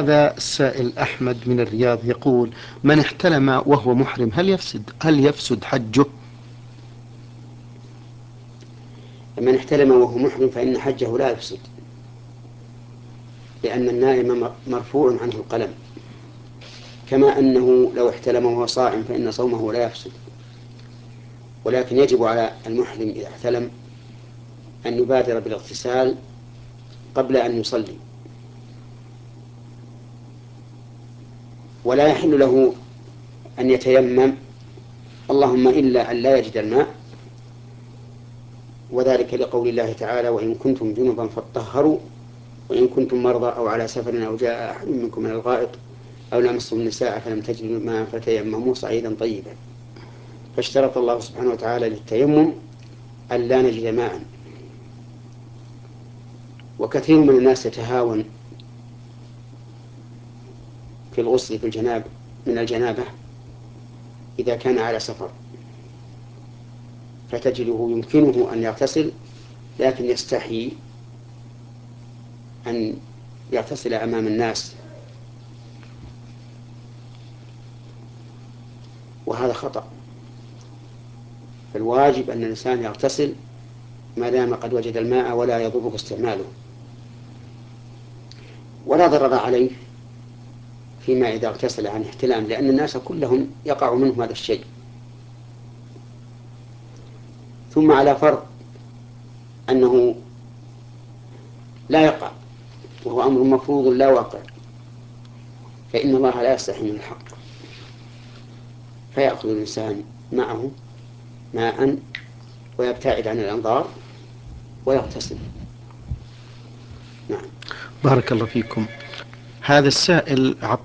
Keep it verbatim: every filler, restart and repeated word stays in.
هذا السائل أحمد من الرياض يقول: من احتلم وهو محرم هل يفسد هل يفسد حجه؟ من احتلم وهو محرم فإن حجه لا يفسد، لأن النائم مرفوع عنه القلم، كما أنه لو احتلم وهو صائم فإن صومه لا يفسد. ولكن يجب على المحرم إذا احتلم أن يبادر بالاغتسال قبل أن يصلي، ولا يحل له أن يتيمم اللهم إلا أن لا يجد الماء، وذلك لقول الله تعالى: وإن كنتم جنبا فاطهروا وإن كنتم مرضى أو على سفر أو جاء أحد منكم من الغائط أو لمستم النساء فلم تجدوا ماء فتيمموا صعيدا طيبا. فاشترط الله سبحانه وتعالى للتيمم أن لا نجد ماء. وكثير من الناس يتهاون في الغسل في الجناب من الجنابة إذا كان على سفر، فتجده يمكنه أن يغتسل لكن يستحي أن يغتسل أمام الناس، وهذا خطأ. فالواجب أن الإنسان يغتسل ما دام قد وجد الماء ولا يضره استعماله، ولا ضرر عليه فيما إذا اغتسل عن احتلام، لأن الناس كلهم يقع منهم هذا الشيء. ثم على فرض أنه لا يقع وهو أمر مفروض لا واقع، فإن الله لا يستحي من الحق، فيأخذ الإنسان معه ماء ويبتعد عن الأنظار ويغتسل. نعم. بارك الله فيكم. هذا السائل